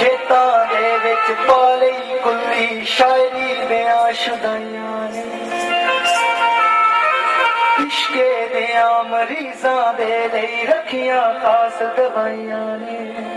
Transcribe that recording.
खेतां दे विच पाली कुल्ली शायरी दियां शुदाइयां ने इश्के दियां मरीजां दे लई रखियां खास दवाइयां ने